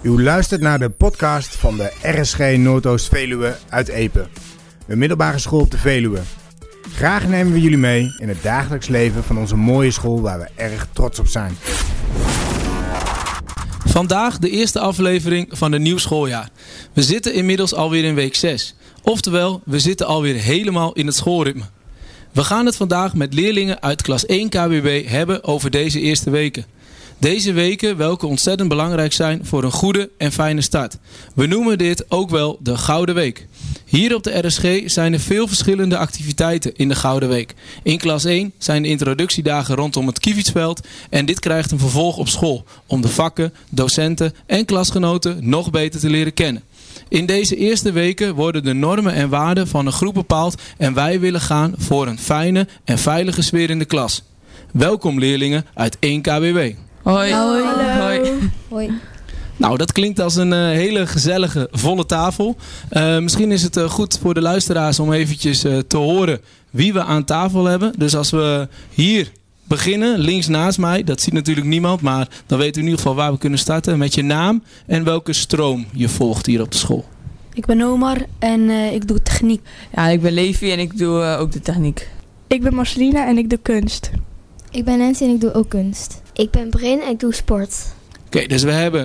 U luistert naar de podcast van de RSG Noordoost-Veluwe uit Epe, een middelbare school op de Veluwe. Graag nemen we jullie mee in het dagelijks leven van onze mooie school waar we erg trots op zijn. Vandaag de eerste aflevering van een nieuw schooljaar. We zitten inmiddels alweer in week 6. Oftewel, we zitten alweer helemaal in het schoolritme. We gaan het vandaag met leerlingen uit klas 1 KBB hebben over deze eerste weken. Deze weken welke ontzettend belangrijk zijn voor een goede en fijne start. We noemen dit ook wel de Gouden Week. Hier op de RSG zijn er veel verschillende activiteiten in de Gouden Week. In klas 1 zijn de introductiedagen rondom het Kievietsveld en dit krijgt een vervolg op school om de vakken, docenten en klasgenoten nog beter te leren kennen. In deze eerste weken worden de normen en waarden van een groep bepaald en wij willen gaan voor een fijne en veilige sfeer in de klas. Welkom leerlingen uit 1 KBB. Hoi. Hoi. Hoi. Hoi. Nou, dat klinkt als een hele gezellige, volle tafel. Misschien is het goed voor de luisteraars om eventjes te horen wie we aan tafel hebben. Dus als we hier beginnen, links naast mij, dat ziet natuurlijk niemand, maar dan weten we in ieder geval waar we kunnen starten. Met je naam en welke stroom je volgt hier op de school. Ik ben Omar en ik doe techniek. Ja, ik ben Levi en ik doe ook de techniek. Ik ben Marcelina en ik doe kunst. Ik ben Nancy en ik doe ook kunst. Ik ben Brin en ik doe sport. Oké, dus we hebben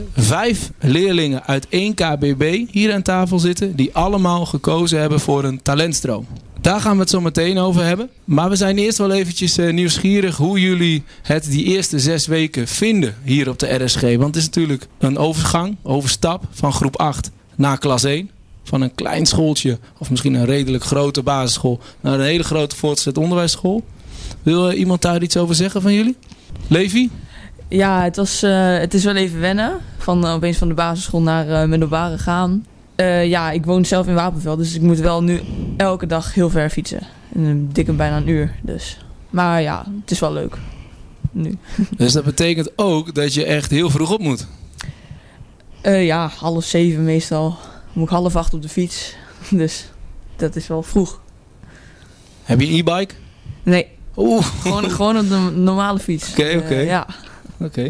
5 leerlingen uit 1 KBB hier aan tafel zitten die allemaal gekozen hebben voor een talentstroom. Daar gaan we het zo meteen over hebben. Maar we zijn eerst wel eventjes nieuwsgierig hoe jullie het die eerste 6 weken vinden hier op de RSG. Want het is natuurlijk een overstap van groep 8 naar klas 1. Van een klein schooltje of misschien een redelijk grote basisschool naar een hele grote voortgezet onderwijsschool. Wil iemand daar iets over zeggen van jullie? Levi? Ja, het is wel even wennen. Opeens van de basisschool naar middelbare gaan. Ja, ik woon zelf in Wapenveld. Dus ik moet wel nu elke dag heel ver fietsen. Dikke bijna een uur. Dus. Maar ja, het is wel leuk. Nu. Dus dat betekent ook dat je echt heel vroeg op moet? Ja, 6:30 meestal. Dan moet ik 7:30 op de fiets. Dus dat is wel vroeg. Heb je een e-bike? Nee. Oeh. Gewoon op de normale fiets. Oké. Ja. Oké.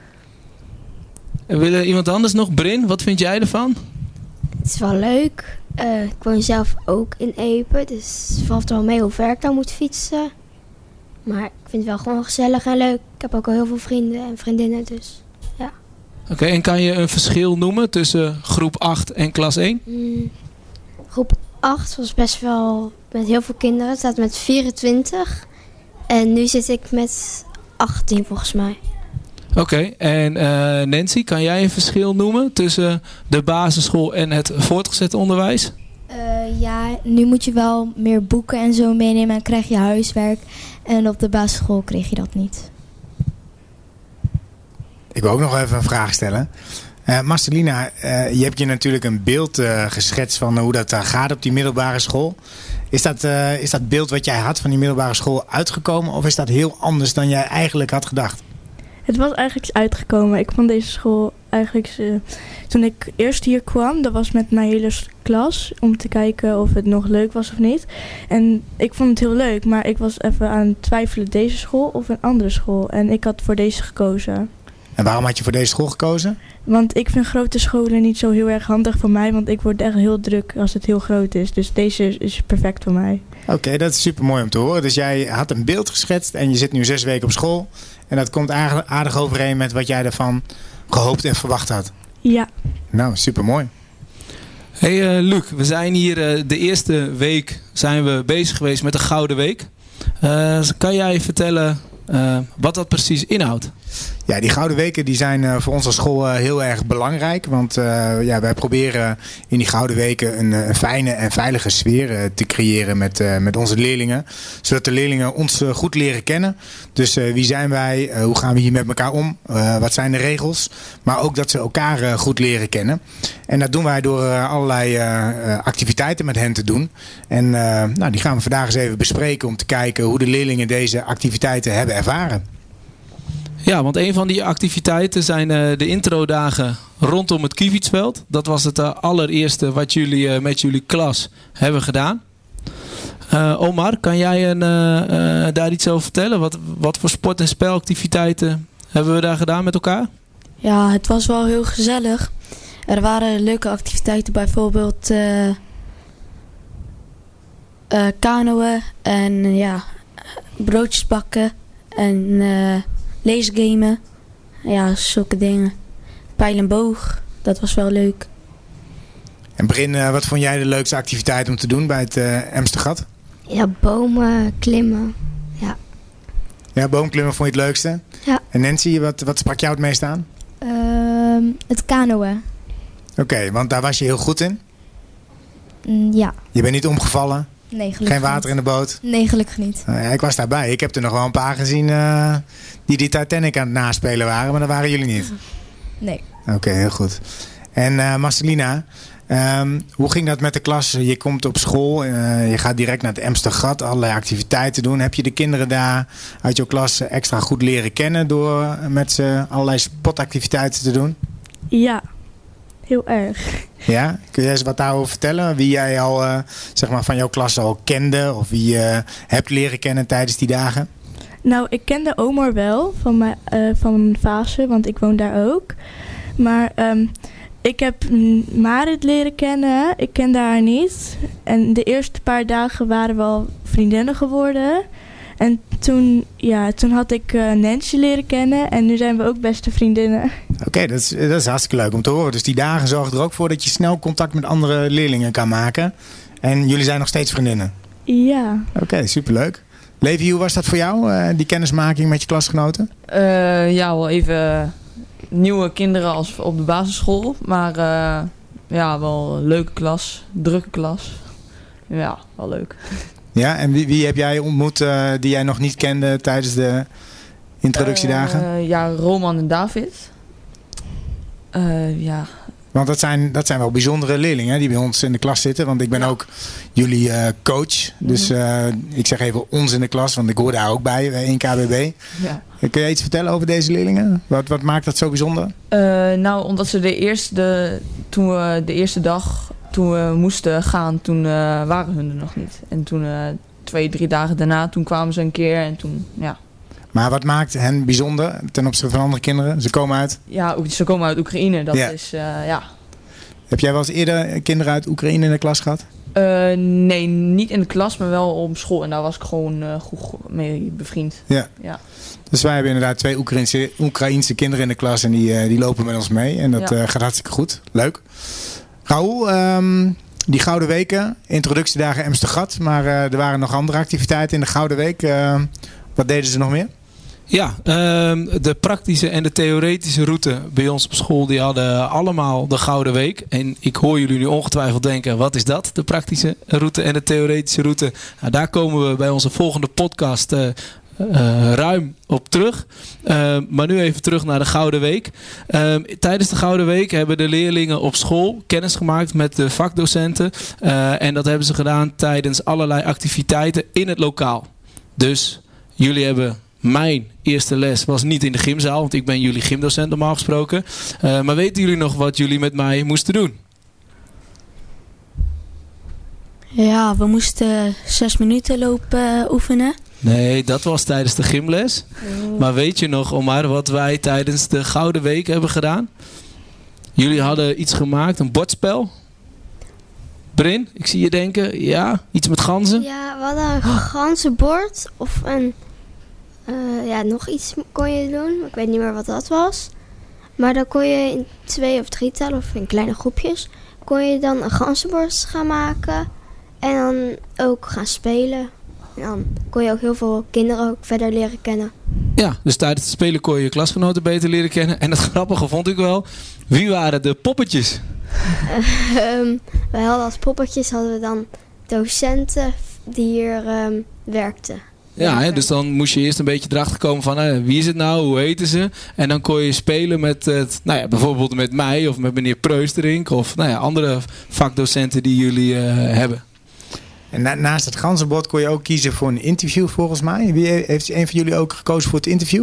En wil iemand anders nog? Brin, wat vind jij ervan? Het is wel leuk. Ik woon zelf ook in Epe, dus het valt wel mee hoe ver ik dan moet fietsen. Maar ik vind het wel gewoon gezellig en leuk. Ik heb ook al heel veel vrienden en vriendinnen, dus ja. Oké, en kan je een verschil noemen tussen groep 8 en klas 1? Groep 8 was best wel met heel veel kinderen. Het staat met 24. En nu zit ik met 18 volgens mij. Oké, en Nancy, kan jij een verschil noemen tussen de basisschool en het voortgezet onderwijs? Ja, nu moet je wel meer boeken en zo meenemen en krijg je huiswerk. En op de basisschool kreeg je dat niet. Ik wil ook nog even een vraag stellen. Marcelina, je hebt je natuurlijk een beeld geschetst van hoe dat gaat op die middelbare school. Is dat beeld wat jij had van die middelbare school uitgekomen of is dat heel anders dan jij eigenlijk had gedacht? Het was eigenlijk uitgekomen. Ik vond deze school eigenlijk... toen ik eerst hier kwam, dat was met mijn hele klas. Om te kijken of het nog leuk was of niet. En ik vond het heel leuk. Maar ik was even aan het twijfelen deze school of een andere school. En ik had voor deze gekozen. En waarom had je voor deze school gekozen? Want ik vind grote scholen niet zo heel erg handig voor mij. Want ik word echt heel druk als het heel groot is. Dus deze is perfect voor mij. Oké, dat is super mooi om te horen. Dus jij had een beeld geschetst en je zit nu 6 weken op school. En dat komt aardig overeen met wat jij ervan gehoopt en verwacht had. Ja. Nou, super mooi. Hey Luc, we zijn hier de eerste week zijn we bezig geweest met de Gouden Week. Kan jij vertellen wat dat precies inhoudt? Ja, die Gouden Weken die zijn voor ons als school heel erg belangrijk. Want wij proberen in die Gouden Weken een fijne en veilige sfeer te creëren met onze leerlingen. Zodat de leerlingen ons goed leren kennen. Dus wie zijn wij? Hoe gaan we hier met elkaar om? Wat zijn de regels? Maar ook dat ze elkaar goed leren kennen. En dat doen wij door allerlei activiteiten met hen te doen. En die gaan we vandaag eens even bespreken om te kijken hoe de leerlingen deze activiteiten hebben ervaren. Ja, want een van die activiteiten zijn de introdagen rondom het Kievietsveld. Dat was het allereerste wat jullie met jullie klas hebben gedaan. Omar, kan jij daar iets over vertellen? Wat voor sport- en spelactiviteiten hebben we daar gedaan met elkaar? Ja, het was wel heel gezellig. Er waren leuke activiteiten, bijvoorbeeld kanoën en broodjes bakken en leesgamen. Ja, zulke dingen. Pijl en boog, dat was wel leuk. En Brin, wat vond jij de leukste activiteit om te doen bij het Emstergat? Ja, bomen klimmen. Ja. Ja, boomklimmen vond je het leukste? Ja. En Nancy, wat sprak jou het meest aan? Het kanoën. Oké, want daar was je heel goed in? Ja. Je bent niet omgevallen? Nee, gelukkig Geen water in de boot? Nee, gelukkig niet. Ja, ik was daarbij. Ik heb er nog wel een paar gezien die Titanic aan het naspelen waren, maar dat waren jullie niet. Nee. Oké, heel goed. En Marcelina, hoe ging dat met de klas? Je komt op school, je gaat direct naar het Emstergat, allerlei activiteiten doen. Heb je de kinderen daar uit jouw klas extra goed leren kennen door met ze allerlei sportactiviteiten te doen? Ja, heel erg. Ja? Kun jij eens wat daarover vertellen? Wie jij al van jouw klas al kende of wie je hebt leren kennen tijdens die dagen? Nou, ik kende Omar wel van Vaassen, want ik woon daar ook. Maar ik heb Marit leren kennen. Ik kende haar niet. En de eerste paar dagen waren we al vriendinnen geworden. En toen had ik Nancy leren kennen. En nu zijn we ook beste vriendinnen. Oké, dat is hartstikke leuk om te horen. Dus die dagen zorgen er ook voor dat je snel contact met andere leerlingen kan maken. En jullie zijn nog steeds vriendinnen? Ja. Oké, superleuk. Levi, hoe was dat voor jou, die kennismaking met je klasgenoten? Ja, wel even nieuwe kinderen als op de basisschool. Maar wel een leuke klas, drukke klas. Ja, wel leuk. Ja, en wie heb jij ontmoet die jij nog niet kende tijdens de introductiedagen? Roman en David. Ja. Want dat zijn wel bijzondere leerlingen die bij ons in de klas zitten. Want ik ben ook jullie coach. Dus ik zeg even ons in de klas, want ik hoor daar ook bij 1KBB. Ja. Kun je iets vertellen over deze leerlingen? Wat maakt dat zo bijzonder? Omdat ze de eerste dag toen we moesten gaan, toen waren hun er nog niet. En toen 2-3 dagen daarna, toen kwamen ze een keer en toen, ja. Maar wat maakt hen bijzonder ten opzichte van andere kinderen? Ze komen uit? Ja, ze komen uit Oekraïne. Dat is, ja. Heb jij wel eens eerder kinderen uit Oekraïne in de klas gehad? Nee, niet in de klas, maar wel op school. En daar was ik gewoon goed mee bevriend. Ja. Dus wij hebben inderdaad 2 Oekraïense kinderen in de klas en die lopen met ons mee. En dat gaat hartstikke goed. Leuk. Raoul, die Gouden Weken, introductiedagen Emstergat. Maar er waren nog andere activiteiten in de Gouden Week. Wat deden ze nog meer? Ja, de praktische en de theoretische route bij ons op school, die hadden allemaal de Gouden Week. En ik hoor jullie nu ongetwijfeld denken, wat is dat? De praktische route en de theoretische route. Nou, daar komen we bij onze volgende podcast ruim op terug. Maar nu even terug naar de Gouden Week. Tijdens de Gouden Week hebben de leerlingen op school kennis gemaakt met de vakdocenten. En dat hebben ze gedaan tijdens allerlei activiteiten in het lokaal. Dus jullie hebben... Mijn eerste les was niet in de gymzaal, want ik ben jullie gymdocent normaal gesproken. Maar weten jullie nog wat jullie met mij moesten doen? Ja, we moesten 6 minuten lopen oefenen. Nee, dat was tijdens de gymles. Maar weet je nog, Omar, wat wij tijdens de Gouden Week hebben gedaan? Jullie hadden iets gemaakt, een bordspel. Brin, ik zie je denken, ja, iets met ganzen. Ja, we hadden een ganzenbord of een... nog iets kon je doen. Ik weet niet meer wat dat was. Maar dan kon je in 2 of 3 tellen of in kleine groepjes. Kon je dan een ganzenbord gaan maken. En dan ook gaan spelen. En dan kon je ook heel veel kinderen ook verder leren kennen. Ja, dus tijdens het spelen kon je je klasgenoten beter leren kennen. En het grappige vond ik wel. Wie waren de poppetjes? Wij hadden als poppetjes hadden we dan docenten die hier werkten. Ja, dus dan moest je eerst een beetje erachter komen van wie is het nou, hoe heten ze? En dan kon je spelen met bijvoorbeeld met mij of met meneer Preusterink of andere vakdocenten die jullie hebben. En naast het ganzenbord kon je ook kiezen voor een interview volgens mij. Wie heeft een van jullie ook gekozen voor het interview?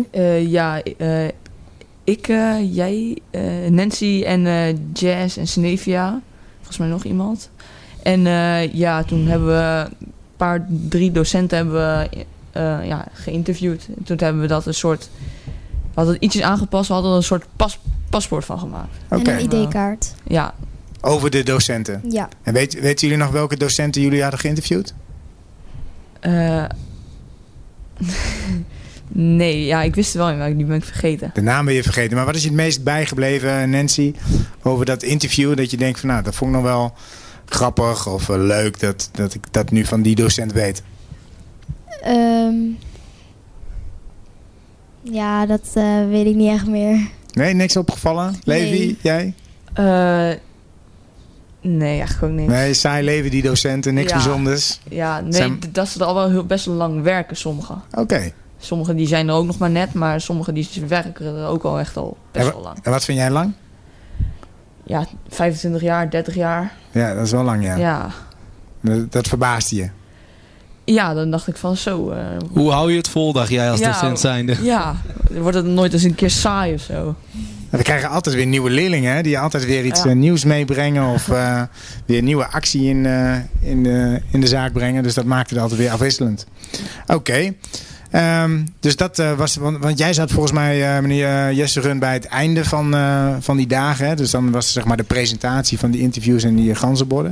Ik, jij, Nancy en Jazz en Snevia. Volgens mij nog iemand. En toen hebben we 3 docenten hebben we geïnterviewd. En toen hebben we dat we hadden het ietsjes aangepast. We hadden een soort paspoort van gemaakt. Oké. En een ID-kaart. Ja. Over de docenten. Ja. En weten jullie nog welke docenten jullie hadden geïnterviewd? Nee, ja, ik wist het wel, maar die ben ik vergeten. De naam ben je vergeten. Maar wat is je het meest bijgebleven, Nancy, over dat interview? Dat je denkt van nou, dat vond ik nog wel grappig of leuk dat ik dat nu van die docent weet. Ja, dat weet ik niet echt meer. Nee, niks opgevallen? Levi, Nee. jij? Nee, eigenlijk ook niet. Nee, saai leven die docenten, niks Ja. bijzonders. Ja, nee, Zijn- dat ze er al wel best wel lang werken, sommigen. Oké. Sommigen die zijn er ook nog maar net, maar sommigen die werken er ook al echt al best wel lang. En wat vind jij lang? Ja, 25 jaar, 30 jaar. Ja, dat is wel lang, ja. Ja. Dat verbaasde je. Ja, dan dacht ik van zo. Hoe hou je het vol, dacht jij als Ja. docent zijnde? Ja, wordt het nooit eens een keer saai of zo. We krijgen altijd weer nieuwe leerlingen, hè, die altijd weer iets Ja. nieuws meebrengen of weer nieuwe actie in de zaak brengen. Dus dat maakt het altijd weer afwisselend. Oké. Dus dat was, want jij zat volgens mij, meneer Jesse Run, bij het einde van die dagen. Hè? Dus dan was zeg maar de presentatie van die interviews en die ganzenborden.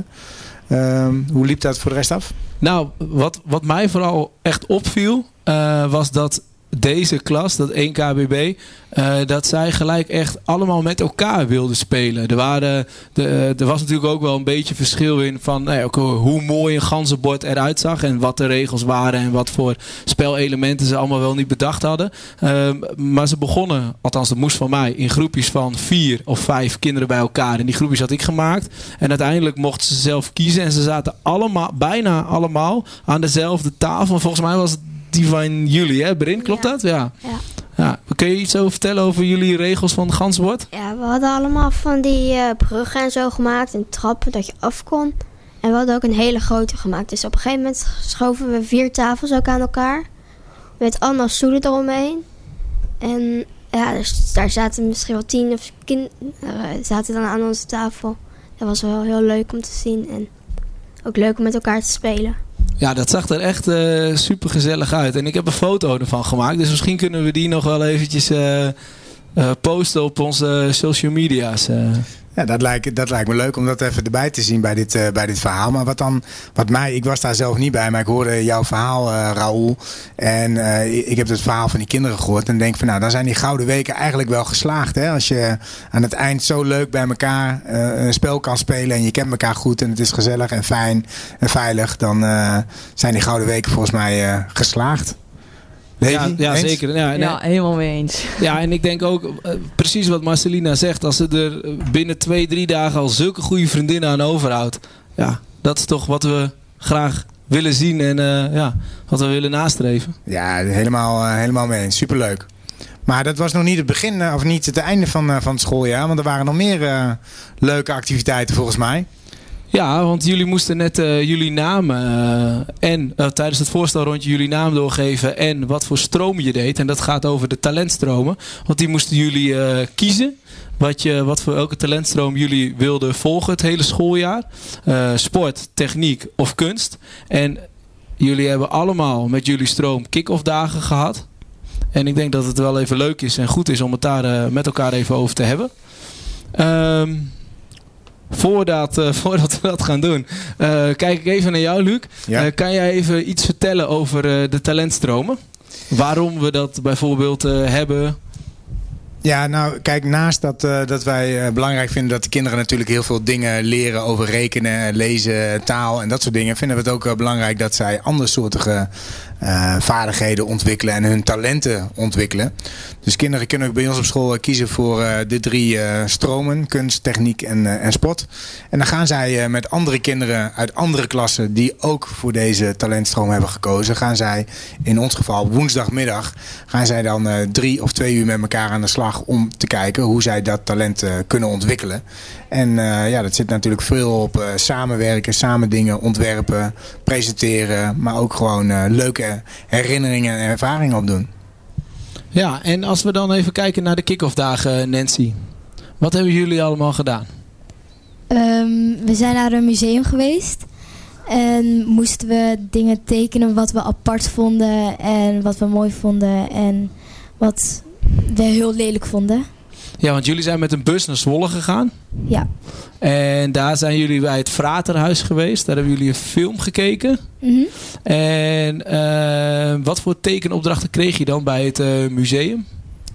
Hoe liep dat voor de rest af? Nou, wat mij vooral echt opviel, was dat deze klas, dat 1 KBB, dat zij gelijk echt allemaal met elkaar wilden spelen. Er was natuurlijk ook wel een beetje verschil in van hoe mooi een ganzenbord eruit zag en wat de regels waren en wat voor spelelementen ze allemaal wel niet bedacht hadden. Maar ze begonnen, althans dat moest van mij, in groepjes van 4 of 5 kinderen bij elkaar. En die groepjes had ik gemaakt. En uiteindelijk mochten ze zelf kiezen en ze zaten bijna allemaal aan dezelfde tafel. Volgens mij was het die van jullie, hè, Brin? Klopt dat? Ja. Kun je iets over vertellen over jullie regels van het ganzenbord? Ja, we hadden allemaal van die bruggen en zo gemaakt en trappen dat je af kon. En we hadden ook een hele grote gemaakt. Dus op een gegeven moment schoven we 4 tafels ook aan elkaar. Met allemaal stoelen eromheen. En ja, dus daar zaten misschien wel 10 of kinderen zaten dan aan onze tafel. Dat was wel heel leuk om te zien en ook leuk om met elkaar te spelen. Ja, dat zag er echt super gezellig uit. En ik heb een foto ervan gemaakt. Dus misschien kunnen we die nog wel eventjes posten op onze social media's. Ja, dat lijkt me leuk om dat even erbij te zien bij dit verhaal. Maar ik was daar zelf niet bij, maar ik hoorde jouw verhaal, Raoul. En ik heb het verhaal van die kinderen gehoord. En denk van nou, dan zijn die gouden weken eigenlijk wel geslaagd. Hè? Als je aan het eind zo leuk bij elkaar een spel kan spelen en je kent elkaar goed en het is gezellig en fijn en veilig. Dan zijn die gouden weken volgens mij geslaagd. Ja, zeker. Ja, helemaal mee eens. Ja, en ik denk ook precies wat Marcelina zegt. Als ze er binnen 2-3 dagen al zulke goede vriendinnen aan overhoudt. Ja, dat is toch wat we graag willen zien en wat we willen nastreven. Ja, helemaal mee eens. Superleuk. Maar dat was nog niet het begin of niet het einde van het schooljaar. Want er waren nog meer leuke activiteiten volgens mij. Ja, want jullie moesten net jullie naam en tijdens het voorstelrondje jullie naam doorgeven en wat voor stroom je deed. En dat gaat over de talentstromen. Want die moesten jullie kiezen. Wat voor elke talentstroom jullie wilden volgen het hele schooljaar. Sport, techniek of kunst. En jullie hebben allemaal met jullie stroom kick-off dagen gehad. En ik denk dat het wel even leuk is en goed is om het daar met elkaar even over te hebben. Voordat we dat gaan doen, kijk ik even naar jou, Luc. Ja. Kan jij even iets vertellen over de talentstromen? Waarom we dat bijvoorbeeld hebben? Ja, nou kijk, naast dat wij belangrijk vinden dat de kinderen natuurlijk heel veel dingen leren over rekenen, lezen, taal en dat soort dingen, vinden we het ook belangrijk dat zij andersoortige vaardigheden ontwikkelen en hun talenten ontwikkelen. Dus kinderen kunnen ook bij ons op school kiezen voor de 3 stromen, kunst, techniek en sport. En dan gaan zij met andere kinderen uit andere klassen die ook voor deze talentstroom hebben gekozen, gaan zij in ons geval op woensdagmiddag gaan zij dan 3 of 2 uur met elkaar aan de slag om te kijken hoe zij dat talent kunnen ontwikkelen. En dat zit natuurlijk veel op samenwerken, samen dingen ontwerpen, presenteren, maar ook gewoon leuke herinneringen en ervaringen opdoen. Ja, en als we dan even kijken naar de kick-off dagen, Nancy. Wat hebben jullie allemaal gedaan? We zijn naar een museum geweest. En moesten we dingen tekenen wat we apart vonden. En wat we mooi vonden. En wat we heel lelijk vonden. Ja, want jullie zijn met een bus naar Zwolle gegaan. Ja. En daar zijn jullie bij het Fraterhuis geweest. Daar hebben jullie een film gekeken. Mhm. En wat voor tekenopdrachten kreeg je dan bij het museum?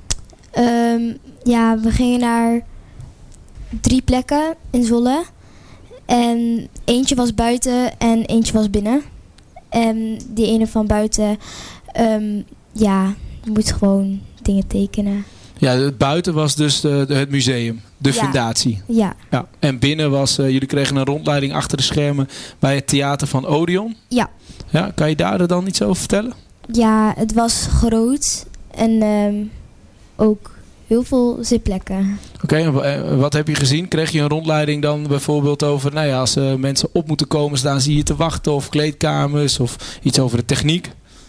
Ja, we gingen naar 3 plekken in Zwolle. En eentje was buiten en eentje was binnen. En die ene van buiten, ja, je moet gewoon dingen tekenen. Ja, het buiten was dus het museum, de Ja. fundatie. Ja. Ja. En binnen was, jullie kregen een rondleiding achter de schermen bij het theater van Odeon. Ja. Ja, kan je daar dan iets over vertellen? Ja, het was groot en ook heel veel zitplekken. Oké, en wat heb je gezien? Kreeg je een rondleiding dan bijvoorbeeld over, nou ja, als mensen op moeten komen, staan ze hier te wachten, of kleedkamers, of iets over de techniek?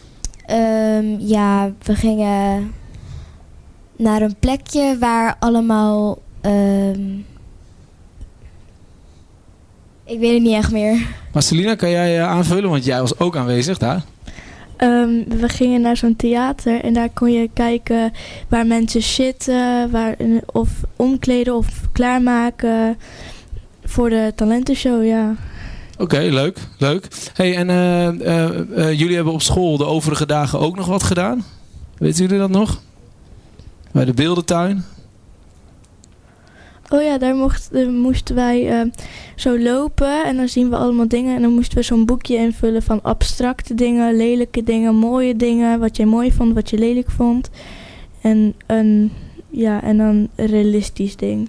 Ja, we gingen naar een plekje waar allemaal, ik weet het niet echt meer. Marcelina, kan jij aanvullen? Want jij was ook aanwezig daar. We gingen naar zo'n theater en daar kon je kijken waar mensen zitten, of omkleden of klaarmaken voor de talentenshow, ja. Oké, leuk. Hey, en jullie hebben op school de overige dagen ook nog wat gedaan? Weten jullie dat nog? Bij de beeldentuin? Oh ja, daar moesten wij zo lopen en dan zien we allemaal dingen. En dan moesten we zo'n boekje invullen van abstracte dingen, lelijke dingen, mooie dingen. Wat jij mooi vond, wat je lelijk vond. En dan een realistisch ding.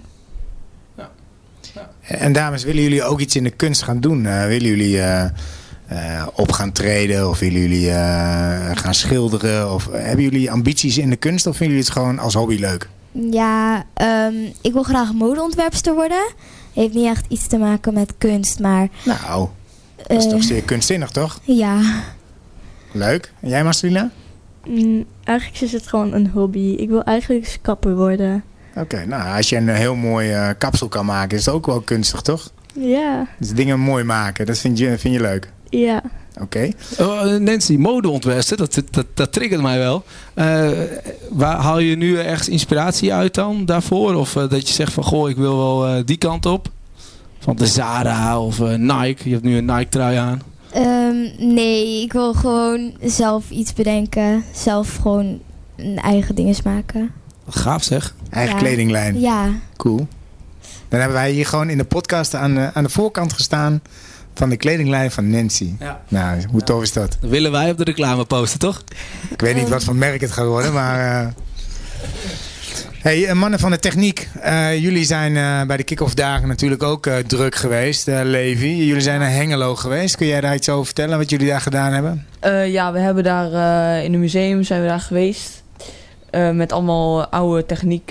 En dames, willen jullie ook iets in de kunst gaan doen? Willen jullie op gaan treden? Of willen jullie gaan schilderen? Of hebben jullie ambities in de kunst? Of vinden jullie het gewoon als hobby leuk? Ja, ik wil graag modeontwerpster worden. Heeft niet echt iets te maken met kunst, maar... Nou, dat is toch zeer kunstzinnig, toch? Ja. Leuk. En jij, Marcelina? Eigenlijk is het gewoon een hobby. Ik wil eigenlijk kapper worden. Oké, nou, als je een heel mooi kapsel kan maken, is het ook wel kunstig, toch? Ja. Dus dingen mooi maken, dat vind je leuk? Ja. Oké. Nancy, modeontwerpster, dat triggert mij wel. Waar haal je nu ergens inspiratie uit dan daarvoor? Of dat je zegt van, goh, ik wil wel die kant op? Van de Zara of Nike. Je hebt nu een Nike trui aan. Nee, ik wil gewoon zelf iets bedenken. Zelf gewoon een eigen dinges maken. Wat gaaf zeg. Eigen kledinglijn. Ja. Cool. Dan hebben wij hier gewoon in de podcast aan de voorkant gestaan van de kledinglijn van Nancy. Ja. Nou, hoe tof is dat? Dat willen wij op de reclame posten, toch? Ik weet niet wat voor merk het gaat worden, maar... Hey, mannen van de techniek. Jullie zijn bij de kick-off dagen natuurlijk ook druk geweest, Levi. Jullie zijn naar Hengelo geweest. Kun jij daar iets over vertellen, wat jullie daar gedaan hebben? Ja, we hebben daar in het museum zijn we daar geweest. Met allemaal oude techniek,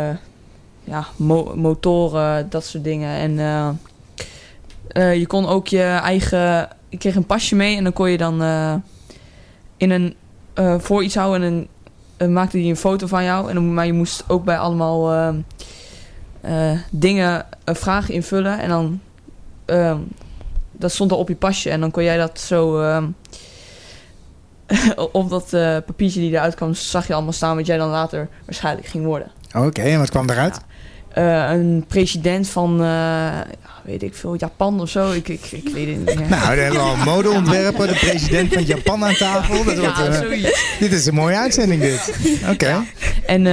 motoren, dat soort dingen. En je kon ook je eigen... Je kreeg een pasje mee en dan kon je dan voor iets houden en maakte hij een foto van jou. Maar je moest ook bij allemaal dingen, vragen invullen. En dan dat stond er op je pasje. En dan kon jij dat zo op dat papiertje die eruit kwam, zag je allemaal staan wat jij dan later waarschijnlijk ging worden. Oké, en wat kwam eruit? Een president van, weet ik veel, Japan of zo. Ik weet het niet meer. Nou, daar hebben we al modeontwerper, de president van Japan aan tafel. Dat wordt, zoiets. Dit is een mooie uitzending, dit. Oké. Ja. En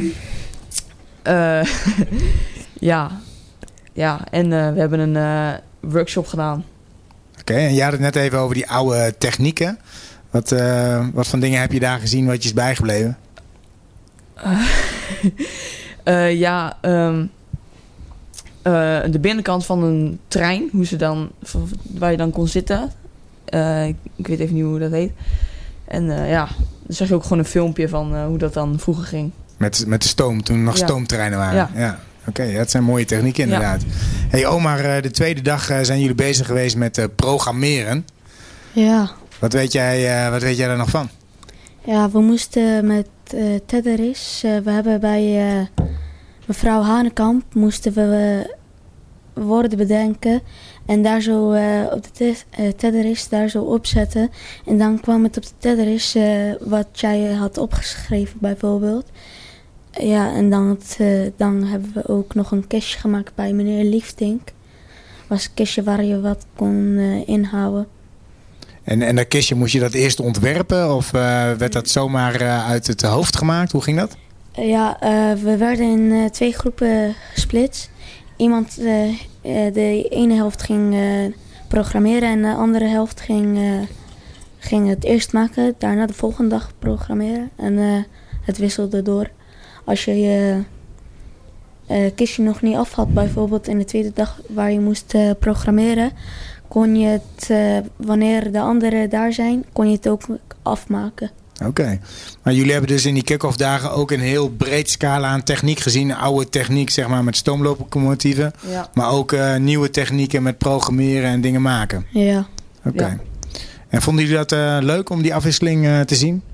we hebben een workshop gedaan. Oké, en jij had het net even over die oude technieken. Wat voor dingen heb je daar gezien wat je is bijgebleven? De binnenkant van een trein, waar je dan kon zitten. Ik weet even niet hoe dat heet. En dan zag je ook gewoon een filmpje van hoe dat dan vroeger ging. Met de stoom, toen nog stoomtreinen waren. Ja. Oké, dat zijn mooie technieken inderdaad. Ja. Hey Omar, de tweede dag zijn jullie bezig geweest met programmeren. Ja. Wat weet jij daar nog van? Ja, we moesten met Tedderis, we hebben bij mevrouw Hanekamp moesten we woorden bedenken en daar zo op de Tedderis daar zo opzetten. En dan kwam het op de Tedderis wat jij had opgeschreven bijvoorbeeld. Ja, en dan hebben we ook nog een kistje gemaakt bij meneer Liefdink. Was een kistje waar je wat kon inhouden. En dat kistje, moest je dat eerst ontwerpen of werd dat zomaar uit het hoofd gemaakt? Hoe ging dat? We werden in 2 groepen gesplitst. De ene helft ging programmeren en de andere helft ging het eerst maken. Daarna de volgende dag programmeren en het wisselde door. Als je je kistje nog niet af had, bijvoorbeeld in de tweede dag waar je moest programmeren, kon je het, wanneer de anderen daar zijn, kon je het ook afmaken. Oké. Maar jullie hebben dus in die kick-off dagen ook een heel breed scala aan techniek gezien. Oude techniek, zeg maar, met stoomlocomotieven. Ja. Maar ook nieuwe technieken met programmeren en dingen maken. Ja. Oké. Ja. En vonden jullie dat leuk om die afwisseling te zien?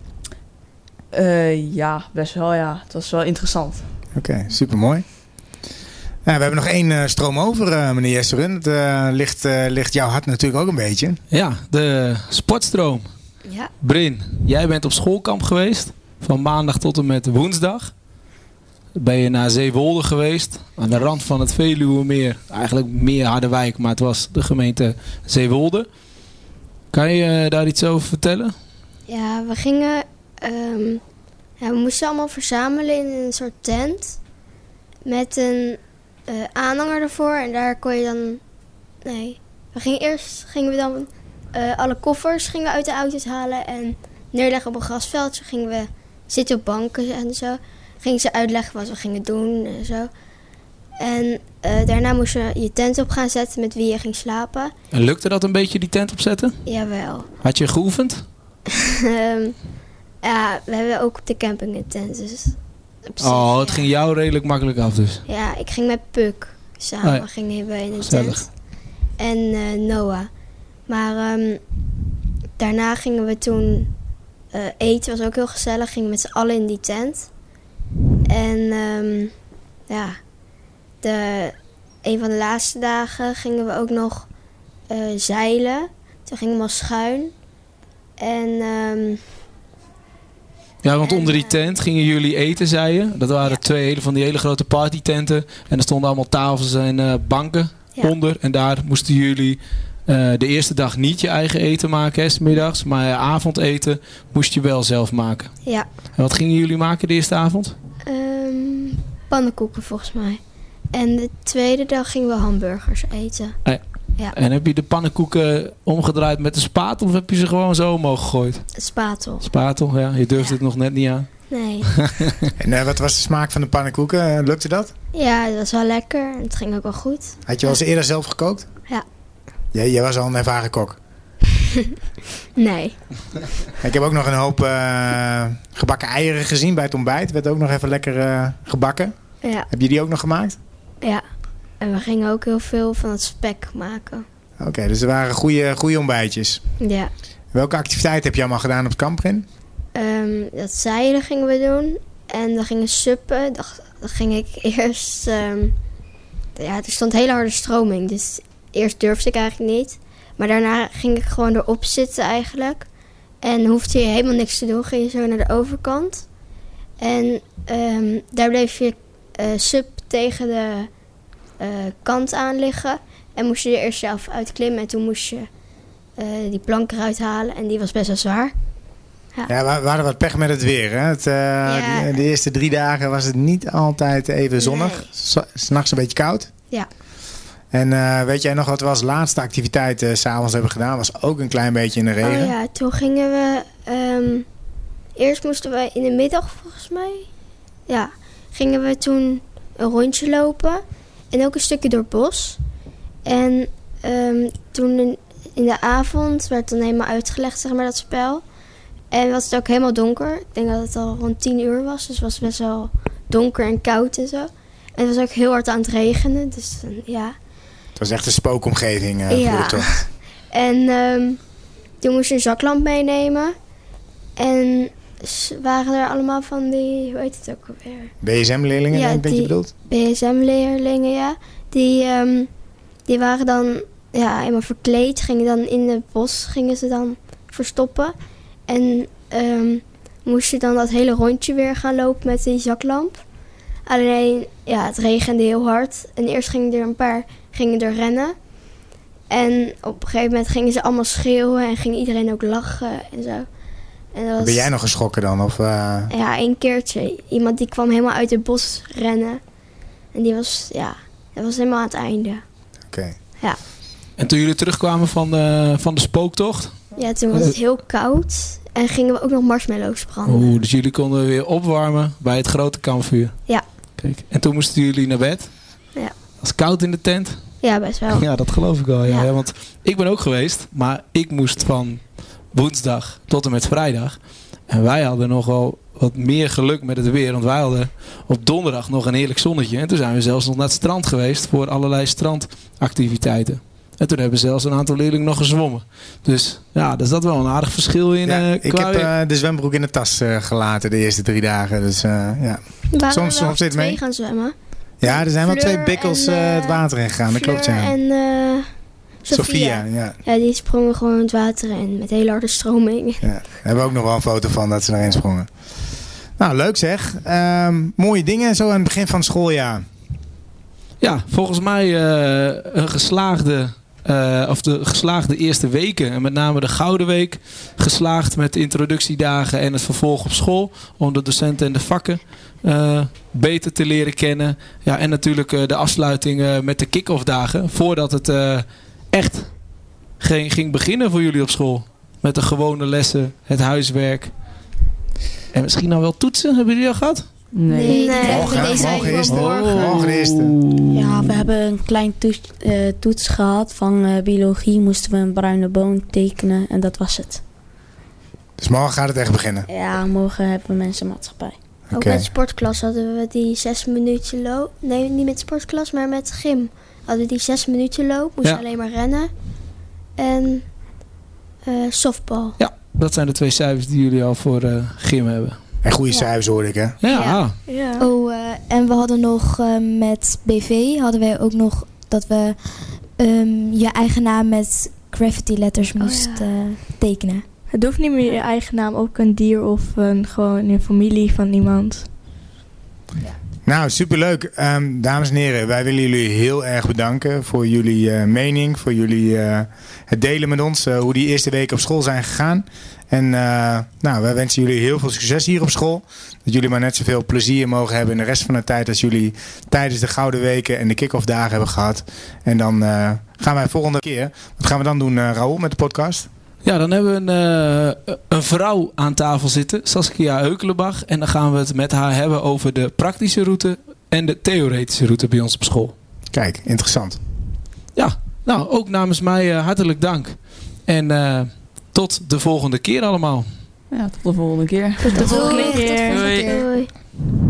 Ja, best wel ja. Het was wel interessant. Oké, supermooi. Nou, we hebben nog 1 stroom over, meneer Jesserun. Het ligt jouw hart natuurlijk ook een beetje. Ja, de sportstroom. Ja. Brin, jij bent op schoolkamp geweest. Van maandag tot en met woensdag. Ben je naar Zeewolde geweest. Aan de rand van het Veluwemeer. Eigenlijk meer Harderwijk, maar het was de gemeente Zeewolde. Kan je daar iets over vertellen? Ja, we gingen... we moesten allemaal verzamelen in een soort tent. Met een aanhanger ervoor. En daar kon je dan... Nee. Gingen we dan alle koffers gingen we uit de auto's halen. En neerleggen op een grasveldje. Gingen we zitten op banken en zo. Gingen ze uitleggen wat we gingen doen en zo. En daarna moest je je tent op gaan zetten met wie je ging slapen. En lukte dat een beetje, die tent opzetten? Jawel. Had je geoefend? Ja, we hebben ook op de camping een tent. Dus op zich, Oh, het ja. ging jou redelijk makkelijk af dus. Ja, ik ging met Puk samen. Oh ja. Gingen we in een Gezellig. tent. En Noah. Maar daarna gingen we toen eten. Was ook heel gezellig. Gingen met z'n allen in die tent. En een van de laatste dagen gingen we ook nog zeilen. Toen gingen we maar schuin. En Ja, want onder die tent gingen jullie eten, zei je. Dat waren 2 van die hele grote partytenten. En er stonden allemaal tafels en banken onder. En daar moesten jullie de eerste dag niet je eigen eten maken, hè, 's middags. Maar avondeten moest je wel zelf maken. ja, En wat gingen jullie maken de eerste avond? pannenkoeken volgens mij. En de tweede dag gingen we hamburgers eten. En heb je de pannenkoeken omgedraaid met de spatel of heb je ze gewoon zo omhoog gegooid? Spatel. Spatel, ja. Je durfde Ja. het nog net niet aan. Nee. En wat was de smaak van de pannenkoeken? Lukte dat? Ja, het was wel lekker. En het ging ook wel goed. Had je wel eens eerder zelf gekookt? Ja. Jij was al een ervaren kok. Nee. Ik heb ook nog een hoop gebakken eieren gezien bij het ontbijt. Werd ook nog even lekker gebakken. Ja. Heb je die ook nog gemaakt? Ja. En we gingen ook heel veel van het spek maken. Oké, dus er waren goede ontbijtjes. Ja. Welke activiteit heb je allemaal gedaan op het kamp, Brin? Dat zeilen gingen we doen. En dan gingen suppen. Dan ging ik eerst... er stond hele harde stroming. Dus eerst durfde ik eigenlijk niet. Maar daarna ging ik gewoon erop zitten eigenlijk. En hoefde je helemaal niks te doen. Ging je zo naar de overkant. En daar bleef je sub tegen de kant aan liggen. En moest je er eerst zelf uitklimmen. En toen moest je die plank eruit halen. En die was best wel zwaar. Ja, we hadden wat pech met het weer. Hè? De eerste 3 dagen was het niet altijd even zonnig. Nee. 'S Nachts een beetje koud. Ja. En weet jij nog wat we als laatste activiteit 's avonds hebben gedaan? Was ook een klein beetje in de regen. Oh ja, toen gingen we... eerst moesten we in de middag volgens mij... Ja, gingen we toen een rondje lopen. En ook een stukje door het bos. En toen in de avond werd dan helemaal uitgelegd, zeg maar, dat spel. En was het ook helemaal donker. Ik denk dat het al rond 10 uur was. Dus het was best wel donker en koud en zo. En het was ook heel hard aan het regenen. Dus ja. Het was echt een spookomgeving voor de tocht. En toen moest je een zaklamp meenemen. En waren er allemaal van die, hoe heet het ook alweer? BSM-leerlingen, denk ik dat je bedoelt? BSM-leerlingen, ja. Die waren dan helemaal verkleed. Gingen dan in het bos gingen ze dan verstoppen. En moest je dan dat hele rondje weer gaan lopen met die zaklamp. Alleen, ja, het regende heel hard. En eerst gingen er een paar rennen. En op een gegeven moment gingen ze allemaal schreeuwen en ging iedereen ook lachen en zo. En dat was, Ben jij nog geschrokken dan? Of, Ja, een keertje. Iemand die kwam helemaal uit het bos rennen. En die was, dat was helemaal aan het einde. Oké. Ja. En toen jullie terugkwamen van de spooktocht? Ja, toen was het heel koud. En gingen we ook nog marshmallows branden. Dus jullie konden weer opwarmen bij het grote kampvuur? Ja. Kijk. En toen moesten jullie naar bed? Ja. Was het koud in de tent? Ja, best wel. Ja, dat geloof ik wel. Ja. Ja. Ja, want ik ben ook geweest, maar ik moest van woensdag tot en met vrijdag. En wij hadden nogal wat meer geluk met het weer. Want wij hadden op donderdag nog een heerlijk zonnetje. En toen zijn we zelfs nog naar het strand geweest voor allerlei strandactiviteiten. En toen hebben zelfs een aantal leerlingen nog gezwommen. Dus ja, dus dat wel een aardig verschil in. Ik heb de zwembroek in de tas gelaten de eerste 3 dagen. Dus ja. We waren Soms er wel zit het 2 mee. gaan zwemmen. Ja, er zijn wel Fleur 2 bikkels en, het water in gegaan. Dat klopt, Fleur ja. en Sophia. Ja. Ja, die sprongen gewoon het water in met hele harde stroming. Ja. Daar hebben we ook nog wel een foto van dat ze erin sprongen. Nou, leuk zeg. Mooie dingen zo aan het begin van het schooljaar. Ja, volgens mij een geslaagde... of de geslaagde eerste weken. En met name de Gouden Week. Geslaagd met de introductiedagen en het vervolg op school. Om de docenten en de vakken beter te leren kennen. Ja, en natuurlijk de afsluiting met de kick-off dagen. Voordat het echt ging beginnen voor jullie op school. Met de gewone lessen, het huiswerk. En misschien nou wel toetsen. Hebben jullie al gehad? Nee. Morgen is het. morgen. Morgen is het. Ja, we hebben een klein toets gehad van biologie. Moesten we een bruine boom tekenen en dat was het. Dus morgen gaat het echt beginnen. Ja, morgen hebben we mensenmaatschappij. Ook Oké. met sportklas hadden we die 6 minuten loop. Nee, niet met sportklas, maar met gym. Hadden we die 6 minuten loop. Moesten Ja. alleen maar rennen. En softbal. Ja, dat zijn de 2 cijfers die jullie al voor gym hebben. En goede cijfers hoorde ik, hè? Ja, Ja. Ja. Oh, en we hadden nog met BV hadden wij ook nog dat we je eigen naam met graffiti letters moest tekenen. Het hoeft niet meer je eigen naam, ook een dier of gewoon een familie van iemand. Nou, superleuk. Dames en heren, wij willen jullie heel erg bedanken voor jullie mening. Voor jullie het delen met ons hoe die eerste weken op school zijn gegaan. En wij wensen jullie heel veel succes hier op school. Dat jullie maar net zoveel plezier mogen hebben in de rest van de tijd als jullie tijdens de Gouden Weken en de kick-off dagen hebben gehad. En dan gaan wij volgende keer. Wat gaan we dan doen, Raoul, met de podcast? Ja, dan hebben we een vrouw aan tafel zitten, Saskia Heukelenbach. En dan gaan we het met haar hebben over de praktische route en de theoretische route bij ons op school. Kijk, interessant. Ja, nou, ook namens mij hartelijk dank. En tot de volgende keer allemaal. Ja, tot de volgende keer. Tot de volgende keer. Doei. Doei.